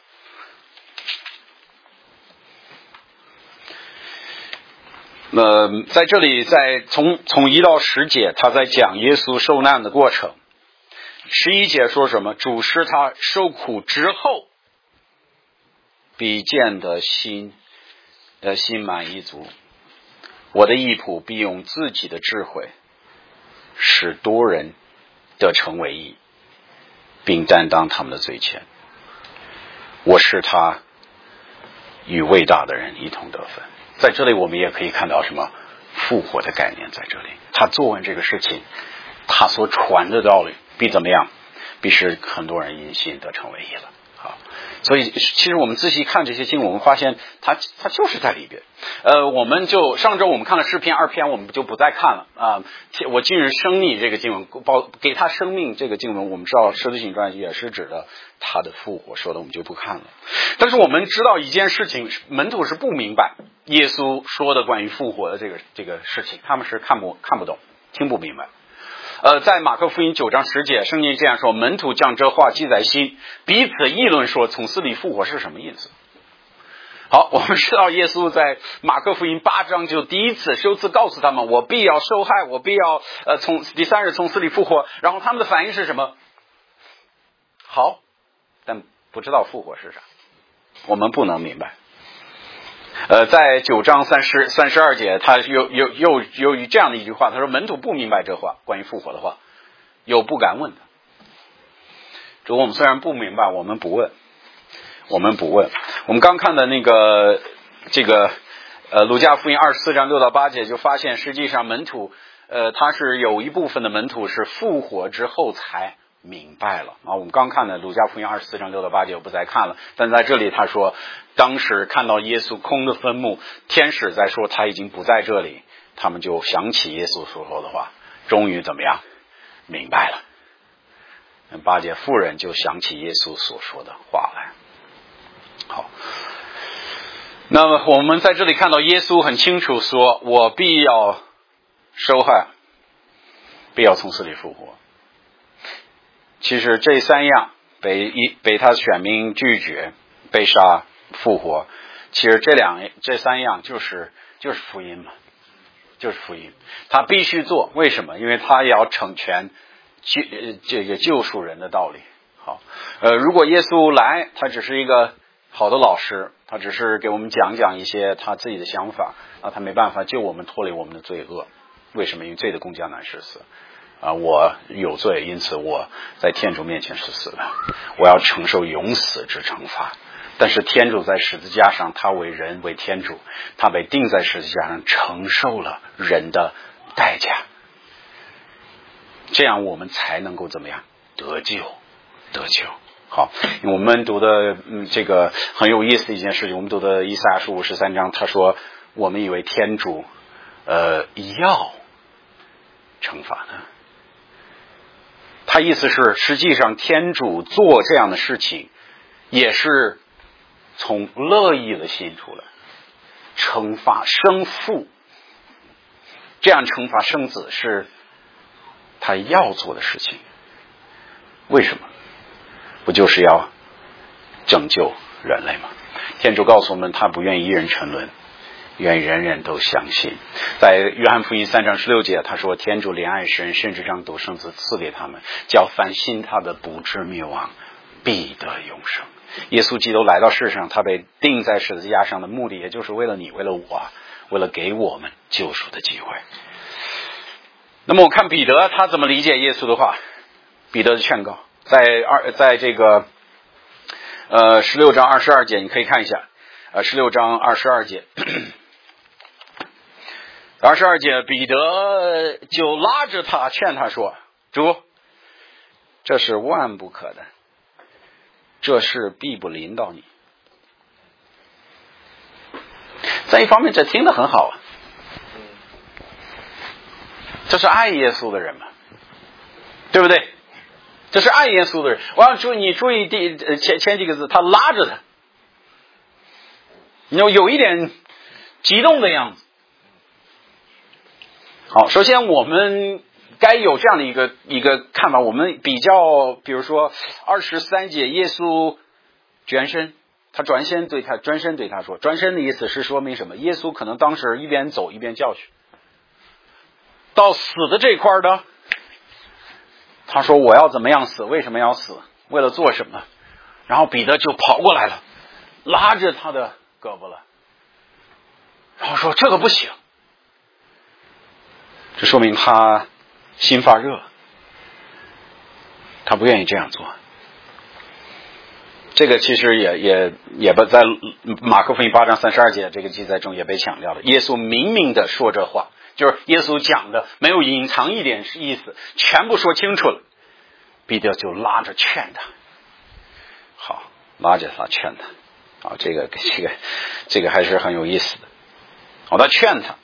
[SPEAKER 1] 呃，在这里，在从从一到十节，他在讲耶稣受难的过程。十一节说什么？主使他受苦之后，必见得心呃心满意足。我的义仆必用自己的智慧，使多人得成为义，并担当他们的罪愆。我使他与伟大的人一同得分。在这里我们也可以看到什么复活的概念。在这里他做完这个事情，他所传的道理必怎么样？必使很多人因信得成为义了。好， 所以其实我们仔细看这些经文，我们发现它它就是在里边。呃，我们就上周我们看了诗篇二篇，我们就不再看了啊。我今日生命这个经文，包给他生命这个经文，我们知道使徒行传也是指的他的复活，说的我们就不看了。但是我们知道一件事情，门徒是不明白耶稣说的关于复活的这个这个事情，他们是看不看不懂，听不明白。呃，在马可福音九章十节，圣经这样说：门徒将这话记在心，彼此议论说，从死里复活是什么意思？好，我们知道耶稣在马可福音八章就第一次首次告诉他们，我必要受害，我必要呃从第三日从死里复活。然后他们的反应是什么？好，但不知道复活是啥，我们不能明白。呃，在九章三十三十二节，他又又又由于这样的一句话，他说门徒不明白这话，关于复活的话，又不敢问他。主，我们虽然不明白，我们不问，我们不问。我们刚看的那个这个呃路加福音二十四章六到八节，就发现实际上门徒呃他是有一部分的门徒是复活之后才明白了啊。我们刚看的路加福音二十四章六到八节我不再看了，但在这里他说，当时看到耶稣空的坟墓，天使在说他已经不在这里，他们就想起耶稣所说的话，终于怎么样明白了。八节妇人就想起耶稣所说的话来。好，那么我们在这里看到耶稣很清楚说，我必要受害，必要从死里复活。其实这三样被一被他选民拒绝、被杀、复活，其实这两这三样就是就是福音嘛，就是福音。他必须做，为什么？因为他要成全救这个救赎人的道理。好，呃，如果耶稣来，他只是一个好的老师，他只是给我们讲讲一些他自己的想法，啊，他没办法救我们脱离我们的罪恶。为什么？因为罪的工价乃是死。啊，我有罪，因此我在天主面前是死的，我要承受永死之惩罚。但是天主在十字架上，他为人为天主，他被钉在十字架上，承受了人的代价，这样我们才能够怎么样得救得救。好，我们读的嗯这个很有意思的一件事情，我们读的以赛亚书五十三章，他说我们以为天主呃要惩罚呢，他意思是实际上天主做这样的事情也是从乐意的心出来，惩罚生父，这样惩罚生子是他要做的事情。为什么？不就是要拯救人类吗？天主告诉我们，他不愿意一人沉沦，愿人人都相信。在约翰福音三章十六节，他说天主怜爱世人，甚至将独生子赐给他们，叫凡信他的不至灭亡，必得永生。耶稣基督来到世上，他被钉在十字架上的目的，也就是为了你，为了我，为了给我们救赎的机会。那么我看彼得他怎么理解耶稣的话。彼得的劝告在二在这个呃十六章二十二节，你可以看一下，呃十六章二十二节，二十二节彼得就拉着他劝他说，主，这是万不可的，这事必不临到你。在一方面这听得很好啊，这是爱耶稣的人嘛，对不对？这是爱耶稣的人。我要注意你注意第前前几个字，他拉着他，你有有一点激动的样子。好，首先我们该有这样的一个一个看法，我们比较，比如说二十三节，耶稣转身，他转身对他转身对他说，转身的意思是说明什么？耶稣可能当时一边走一边教训，到死的这块的。他说我要怎么样死，为什么要死，为了做什么？然后彼得就跑过来了，拉着他的胳膊了，然后说这个不行。这说明他心发热，他不愿意这样做。这个其实也也也不在马可福音八章三十二节这个记载中也被强调了。耶稣明明的说这话，就是耶稣讲的没有隐藏一点意思，全部说清楚了。彼得就拉着劝他。好， 拉着他劝他，啊，这个这个这个还是很有意思的。好，他劝他。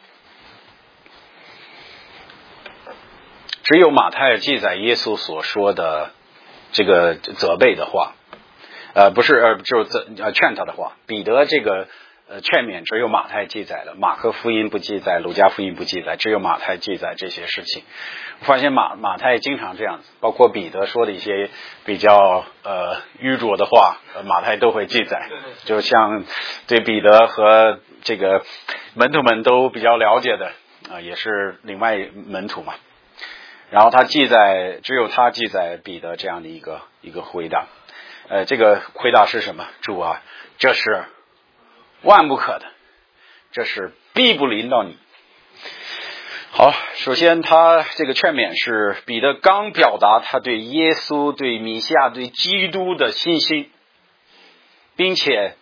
[SPEAKER 1] 只有马太记载耶稣所说的这个责备的话，呃，不是，呃，就是呃劝他的话。彼得这个呃劝勉只有马太记载了，马可福音不记载，路加福音不记载，只有马太记载这些事情。我发现马马太经常这样子，包括彼得说的一些比较呃愚拙的话，呃、马太都会记载。就像对彼得和这个门徒们都比较了解的啊、呃，也是另外门徒嘛。然后他记载，只有他记载彼得这样的一个一个回答，呃，这个回答是什么？主啊，这是万不可的，这是必不临到你。好，首先他这个劝勉是彼得刚表达他对耶稣、对弥赛亚、对基督的信心，并且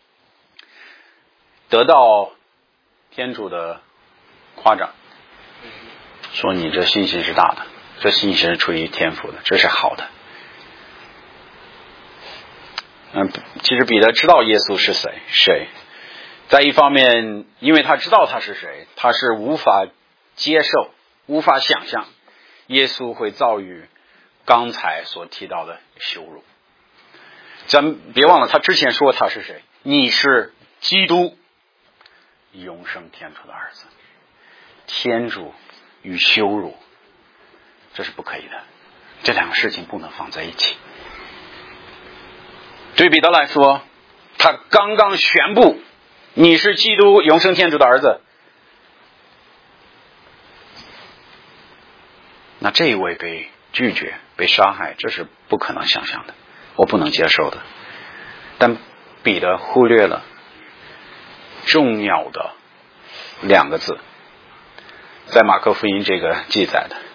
[SPEAKER 1] 得到天主的夸奖。说你这信心是大的，这信心是出于天赋的，这是好的。嗯，其实彼得知道耶稣是谁，谁，在一方面，因为他知道他是谁，他是无法接受、无法想象耶稣会遭遇刚才所提到的羞辱。咱们别忘了，他之前说他是谁，你是基督，永生天主的儿子，天主与羞辱，这是不可以的，这两个事情不能放在一起。对彼得来说，他刚刚宣布你是基督永生天主的儿子，那这一位被拒绝被杀害，这是不可能想象的，我不能接受的。但彼得忽略了重要的两个字，在马可福音这个记载的，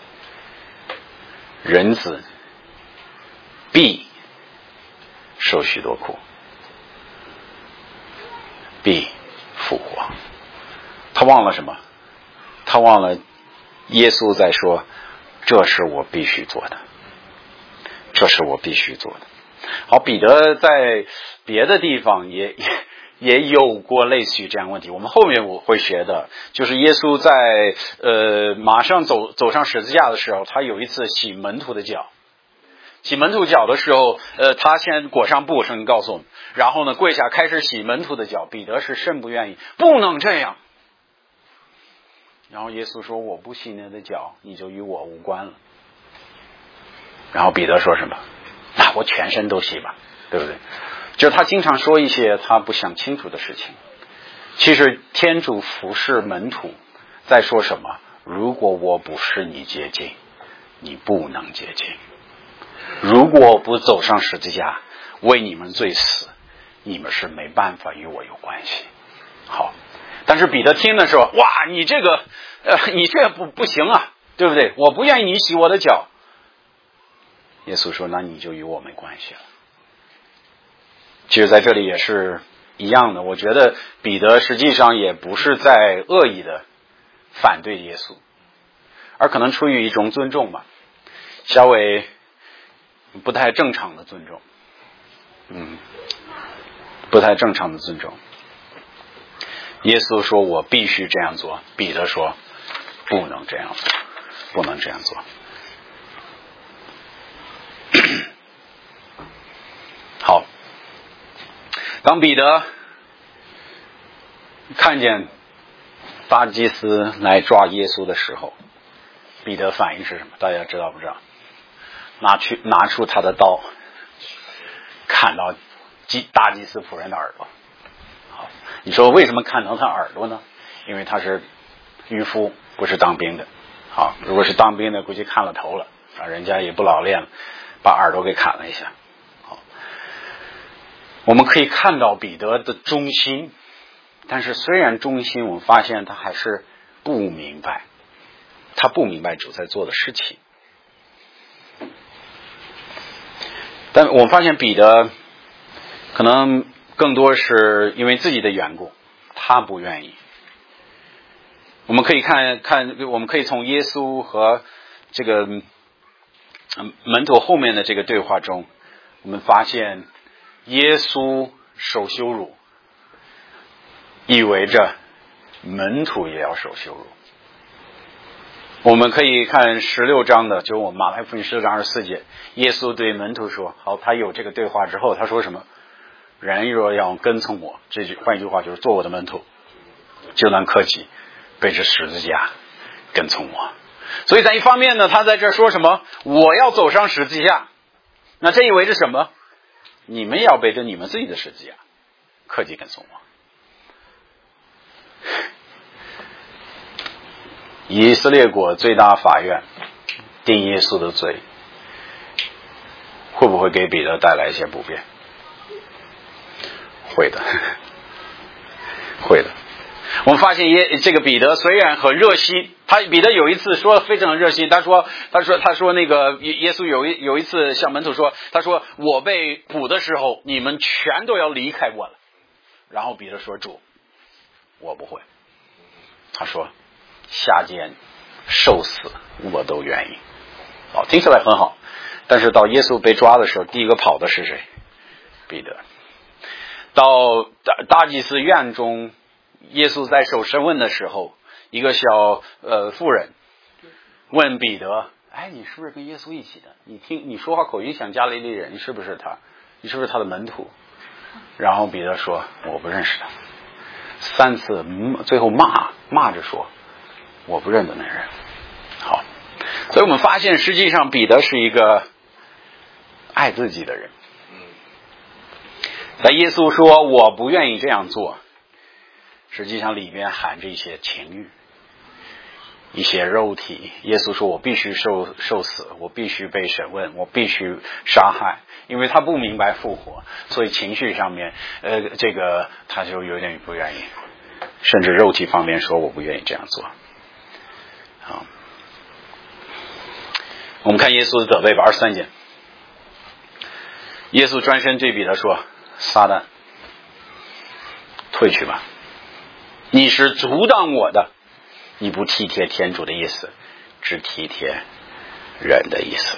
[SPEAKER 1] 人子必受许多苦，必复活。他忘了什么？他忘了耶稣在说，这是我必须做的，这是我必须做的。好，彼得在别的地方也也也有过类似于这样的问题，我们后面我会学的，就是耶稣在呃马上走走上十字架的时候，他有一次洗门徒的脚。洗门徒脚的时候，呃，他先裹上布，圣经告诉我们，然后呢跪下开始洗门徒的脚。彼得是甚不愿意，不能这样。然后耶稣说：“我不洗你的脚，你就与我无关了。”然后彼得说什么？那我全身都洗吧，对不对？就是他经常说一些他不想清楚的事情。其实天主服侍门徒在说什么？如果我不使你洁净，你不能洁净。如果不走上十字架为你们罪死，你们是没办法与我有关系。好，但是彼得听的时候，哇，你这个呃，你这不不行啊，对不对？我不愿意你洗我的脚。耶稣说，那你就与我没关系了。其实在这里也是一样的，我觉得彼得实际上也不是在恶意的反对耶稣，而可能出于一种尊重吧，稍微不太正常的尊重，嗯，不太正常的尊重。耶稣说我必须这样做，彼得说不能这样做，不能这样做。好，当彼得看见大祭司来抓耶稣的时候，彼得反应是什么？大家知道不知道？拿去拿出他的刀，砍到大祭司仆人的耳朵。好，你说为什么砍到他耳朵呢？因为他是渔夫，不是当兵的。好，如果是当兵的，估计看了头了啊，人家也不老练了，把耳朵给砍了一下。好，我们可以看到彼得的忠心，但是虽然忠心，我们发现他还是不明白，他不明白主在做的事情。但我们发现彼得可能更多是因为自己的缘故，他不愿意。我们可以看看，我们可以从耶稣和这个门徒后面的这个对话中，我们发现耶稣受羞辱，意味着门徒也要受羞辱。我们可以看十六章的，就我们马太福音十六章二十四节，耶稣对门徒说，好，他有这个对话之后，他说什么？人若要跟从我，这句换一句话就是做我的门徒，就能克己，背着十字架跟从我。所以在一方面呢，他在这说什么？我要走上十字架，那这意味着什么？你们要背着你们自己的十字架，克己跟从我。以色列国最大法院定耶稣的罪，会不会给彼得带来一些不便？会的，会的。我们发现耶这个彼得虽然很热心，他彼得有一次说非常热心，他说他说他说那个耶稣有一有一次向门徒说，他说我被捕的时候，你们全都要离开我了。然后彼得说，主，我不会。他说下监受死我都愿意。哦，听起来很好，但是到耶稣被抓的时候，第一个跑的是谁？彼得。到大大祭司院中，耶稣在受审问的时候，一个小呃妇人问彼得，哎，你是不是跟耶稣一起的？你听你说话口音像加利利人，你是不是他？你是不是他的门徒？然后彼得说，我不认识他。三次最后骂骂着说，我不认得那人。好，所以我们发现实际上彼得是一个爱自己的人。在耶稣说我不愿意这样做，实际上里面含着一些情欲，一些肉体。耶稣说我必须受受死，我必须被审问，我必须杀害，因为他不明白复活，所以情绪上面呃，这个他就有点不愿意，甚至肉体方面说我不愿意这样做。好，我们看耶稣的责备吧，二十三节，耶稣转身对彼得说，撒旦，退去吧，你是阻挡我的，你不体贴天主的意思，只体贴人的意思。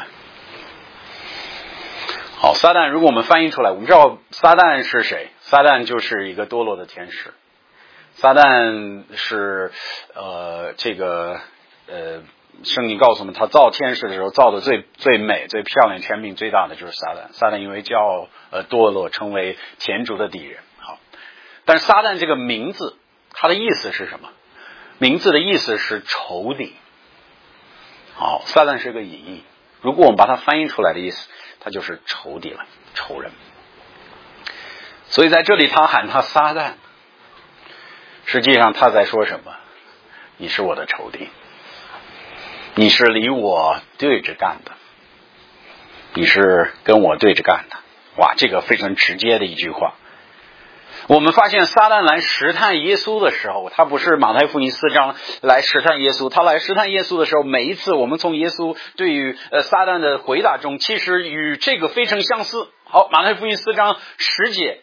[SPEAKER 1] 好，撒旦如果我们翻译出来，我们知道撒旦是谁？撒旦就是一个堕落的天使。撒旦是呃这个呃圣经告诉我们，他造天使的时候造的最最美最漂亮权柄最大的就是撒旦。撒旦因为叫呃堕落成为天主的敌人。好，但是撒旦这个名字它的意思是什么？名字的意思是仇敌。好，撒旦是个隐义，如果我们把它翻译出来的意思，它就是仇敌了，仇人。所以在这里他喊他撒旦，实际上他在说什么？你是我的仇敌，你是离我对着干的，你是跟我对着干的。哇，这个非常直接的一句话。我们发现撒旦来试探耶稣的时候，他不是马太福音四章来试探耶稣，他来试探耶稣的时候，每一次我们从耶稣对于呃撒旦的回答中，其实与这个非常相似。好，马太福音四章十节，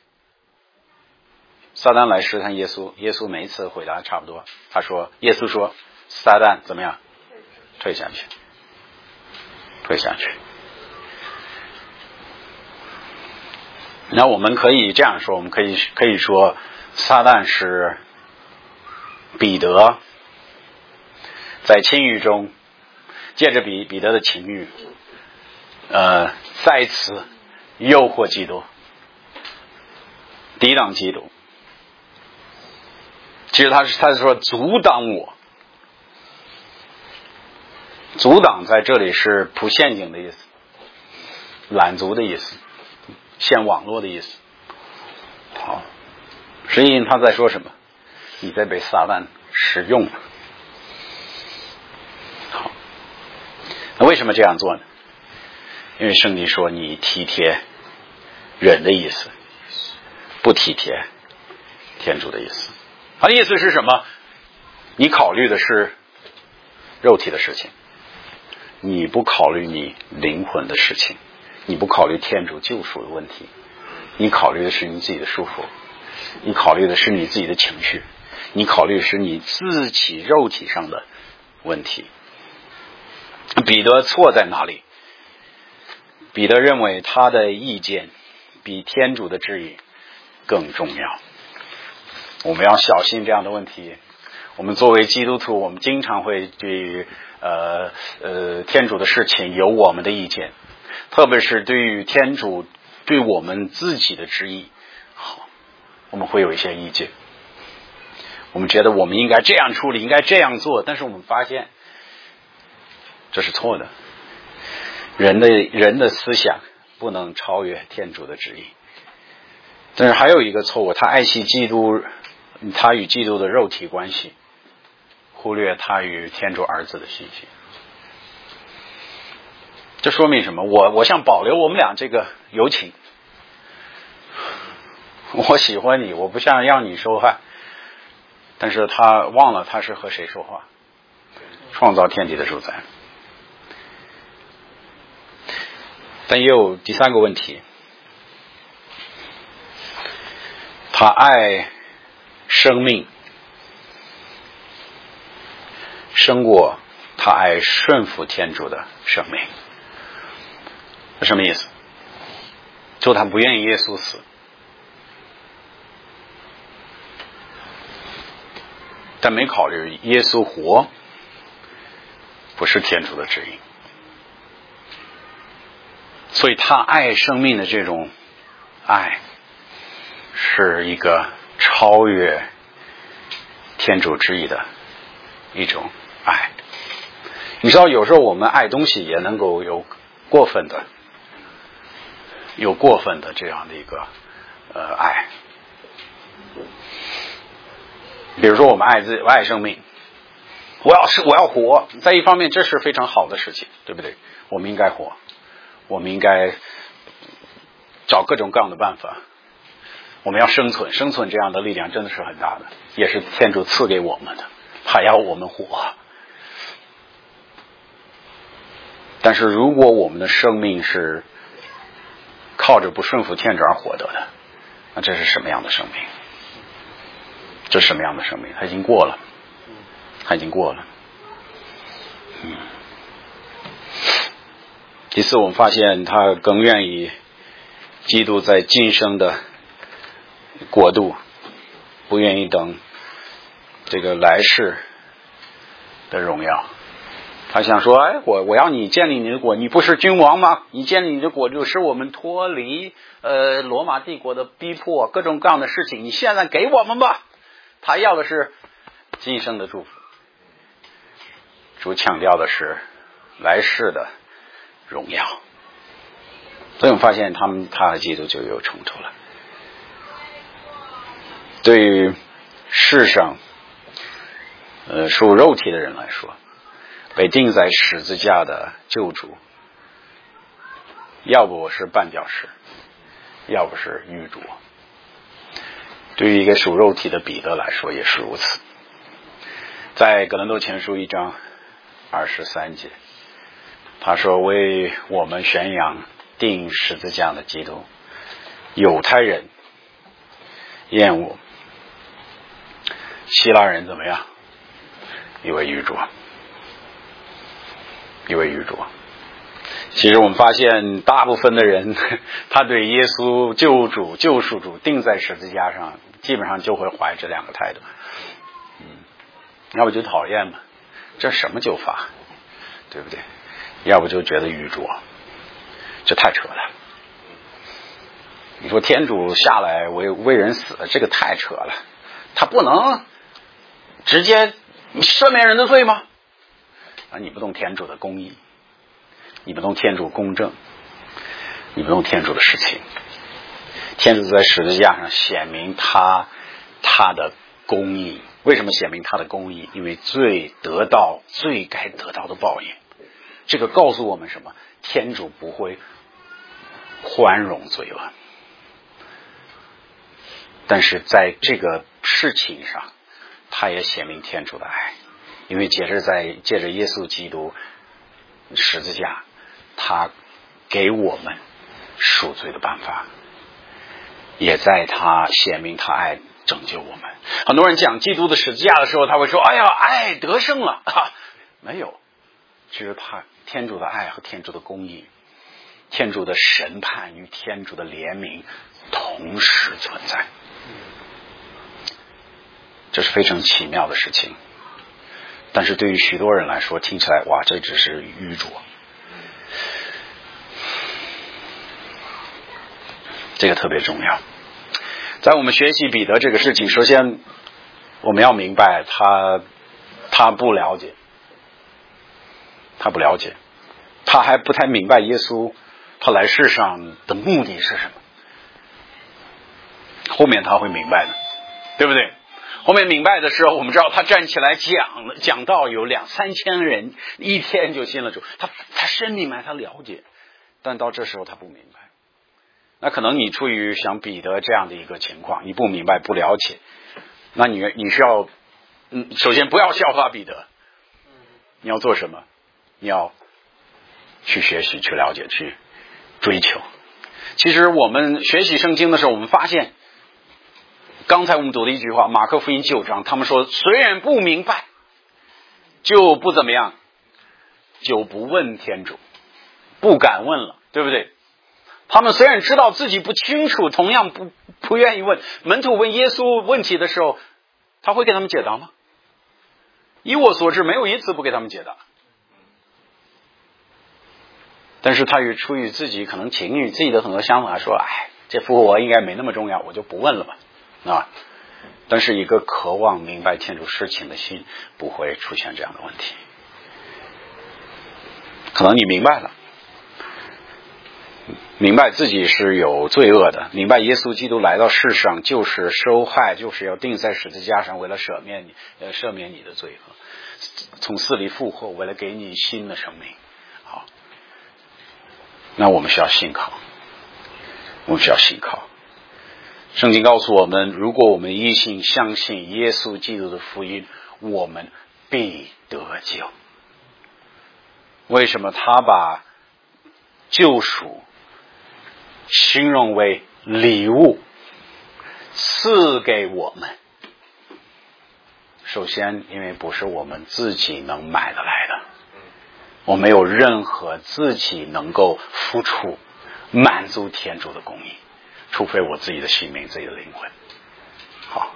[SPEAKER 1] 撒旦来试探耶稣，耶稣每一次回答差不多。他说，耶稣说，撒旦怎么样？退下去，退下去。那我们可以这样说，我们可以可以说，撒旦是彼得在情欲中，借着彼彼得的情欲，呃，再次诱惑基督，抵挡基督。其实他是他是说阻挡我，阻挡在这里是铺陷阱的意思，拦阻的意思，陷网络的意思。好，实际上他在说什么？你在被撒旦使用了。好，那为什么这样做呢？因为圣经说你体贴人的意思，不体贴天主的意思。他的意思是什么？你考虑的是肉体的事情，你不考虑你灵魂的事情，你不考虑天主救赎的问题，你考虑的是你自己的舒服，你考虑的是你自己的情绪，你考虑的是你自己肉体上的问题。彼得错在哪里？彼得认为他的意见比天主的旨意更重要。我们要小心这样的问题。我们作为基督徒，我们经常会对于呃呃天主的事情有我们的意见，特别是对于天主对我们自己的旨意，好，我们会有一些意见。我们觉得我们应该这样处理，应该这样做，但是我们发现这是错的。人的人的思想不能超越天主的旨意。但是还有一个错误，他爱惜基督，他与基督的肉体关系，忽略他与天主儿子的信息。这说明什么？我我想保留我们俩这个友情，我喜欢你，我不想让你受害。但是他忘了他是和谁说话，创造天地的主宰。但也有第三个问题，他爱生命胜过他爱顺服天主的生命。这什么意思？就他不愿意耶稣死，但没考虑耶稣活不是天主的旨意，所以他爱生命的这种爱是一个超越天主旨意的一种爱。你知道有时候我们爱东西也能够有过分的有过分的这样的一个呃爱。比如说我们爱自我爱生命，我要是我要活，在一方面这是非常好的事情，对不对？我们应该活，我们应该找各种各样的办法，我们要生存，生存这样的力量真的是很大的，也是天主赐给我们的，还要我们活。但是如果我们的生命是靠着不顺服天主而获得的，那这是什么样的生命？这是什么样的生命？他已经过了，他已经过了。嗯。第四，我们发现他更愿意基督在今生的国度，不愿意等这个来世的荣耀。他想说，哎，我我要你建立你的国，你不是君王吗？你建立你的国，就使我们脱离呃罗马帝国的逼迫，各种各样的事情，你现在给我们吧。他要的是今生的祝福，主强调的是来世的荣耀。所以我们发现他们他和基督就有冲突了。对于世上呃属肉体的人来说，被钉在十字架的救主，要不是绊脚石，要不是愚拙。对于一个属肉体的彼得来说也是如此。在哥林多前书一章二十三节，他说，为我们宣扬钉十字架的基督，犹太人厌恶，希腊人怎么样？以为愚拙，以为愚拙。其实我们发现大部分的人，他对耶稣救主救赎主钉在十字架上，基本上就会怀这两个态度。嗯，要不就讨厌嘛，这什么救法，对不对？要不就觉得愚拙，这太扯了。你说天主下来为为人死，这个太扯了，他不能直接赦免人的罪吗？啊，你不懂天主的公义，你不懂天主公正，你不懂天主的事情。天主在十字架上显明他他的公义。为什么显明他的公义？因为罪得到罪该得到的报应。这个告诉我们什么？天主不会宽容罪恶，但是在这个事情上，他也显明天主的爱，因为借着在借着耶稣基督十字架，他给我们赎罪的办法，也在他显明他爱拯救我们。很多人讲基督的十字架的时候，他会说，哎呀，爱得胜了。啊，没有，只是他天主的爱和天主的公义天主的审判与天主的怜悯同时存在，这是非常奇妙的事情。但是对于许多人来说，听起来哇，这只是愚拙。这个特别重要。在我们学习彼得这个事情，首先我们要明白他他不了解，他不了解，他还不太明白耶稣他来世上的目的是什么。后面他会明白的，对不对？后面明白的时候，我们知道他站起来讲讲到有两三千人一天就信了主，他他深明白，他了解，但到这时候他不明白。那可能你出于像彼得这样的一个情况，你不明白不了解，那你你需要嗯，首先不要效法彼得，你要做什么？你要去学习，去了解，去追求。其实我们学习圣经的时候，我们发现刚才我们读的一句话，马可福音九章，他们说虽然不明白就不怎么样，就不问天主，不敢问了，对不对？他们虽然知道自己不清楚，同样不不愿意问。门徒问耶稣问题的时候，他会给他们解答吗？以我所知，没有一次不给他们解答。但是他也出于自己可能情欲自己的很多想法，说哎，这复活应该没那么重要，我就不问了吧。啊，但是一个渴望明白天主事情的心不会出现这样的问题。可能你明白了，明白自己是有罪恶的，明白耶稣基督来到世上就是受害，就是要钉在十字架上，为了赦免你呃赦免你的罪恶，从死里复活，为了给你新的生命。好，那我们需要信靠，我们需要信靠。圣经告诉我们，如果我们一心相信耶稣基督的福音，我们必得救。为什么他把救赎形容为礼物赐给我们？首先，因为不是我们自己能买得来的，我没有任何自己能够付出满足天主的公义，除非我自己的性命，自己的灵魂。好，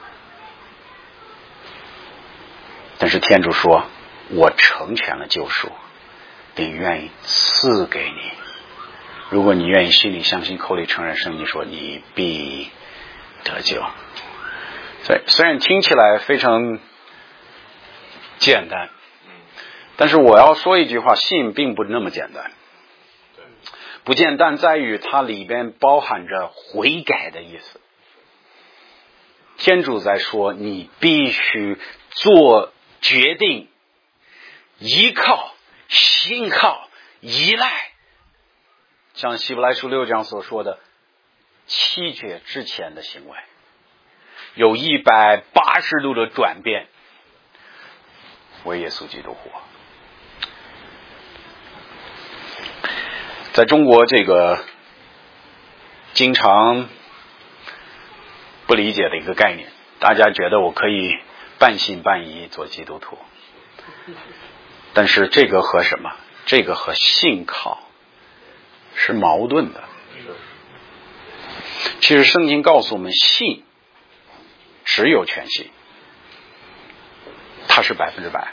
[SPEAKER 1] 但是天主说，我成全了救赎，并愿意赐给你。如果你愿意心里相信，口里承认，圣经说你必得救。所以虽然听起来非常简单，但是我要说一句话，信并不那么简单。不简单在于它里边包含着悔改的意思。天主在说，你必须做决定，依靠、信靠、依赖，像希伯来书六章所说的弃绝之前的行为，有一百八十度的转变，为耶稣基督活。在中国这个经常不理解的一个概念，大家觉得我可以半信半疑做基督徒，但是这个和什么？这个和信靠是矛盾的。其实圣经告诉我们，信只有全信，它是百分之百，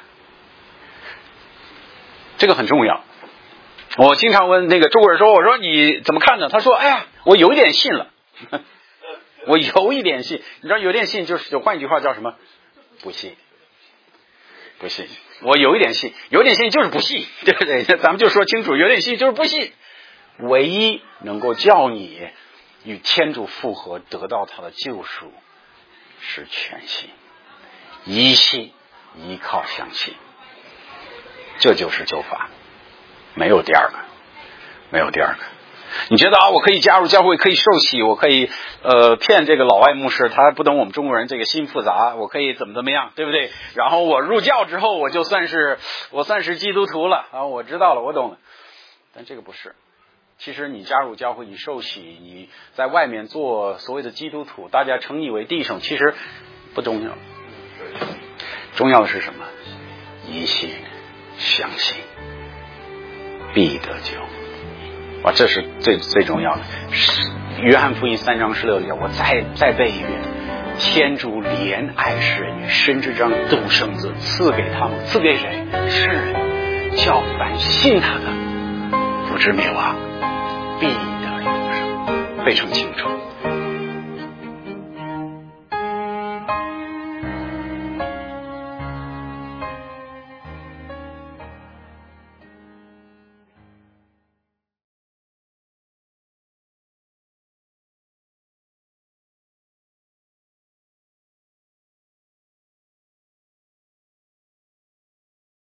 [SPEAKER 1] 这个很重要。我经常问那个中国人说，我说你怎么看呢？他说，哎呀，我有一点信了，我有一点信。你知道有点信就是换一句话叫什么？不信，不信。我有一点信，有一点信就是不信，对不对？咱们就说清楚，有点信就是不信。唯一能够叫你与天主复合，得到他的救赎，是全信，依信，依靠，相信，这就是救法。没有第二个，没有第二个。你觉得啊，我可以加入教会，可以受洗，我可以呃骗这个老外牧师，他不懂我们中国人这个心复杂，我可以怎么怎么样，对不对？然后我入教之后，我就算是我算是基督徒了啊，我知道了，我懂了。但这个不是。其实你加入教会，你受洗，你在外面做所谓的基督徒，大家称你为弟兄，其实不重要。重要的是什么？依信，相信，必得救。 哇，这是最最重要的。约翰福音三章十六节，我再再背一遍：天主怜爱世人，深知将独生子赐给他们，赐给谁？世人，叫凡信他的，不至灭亡，必得永生。非常清楚。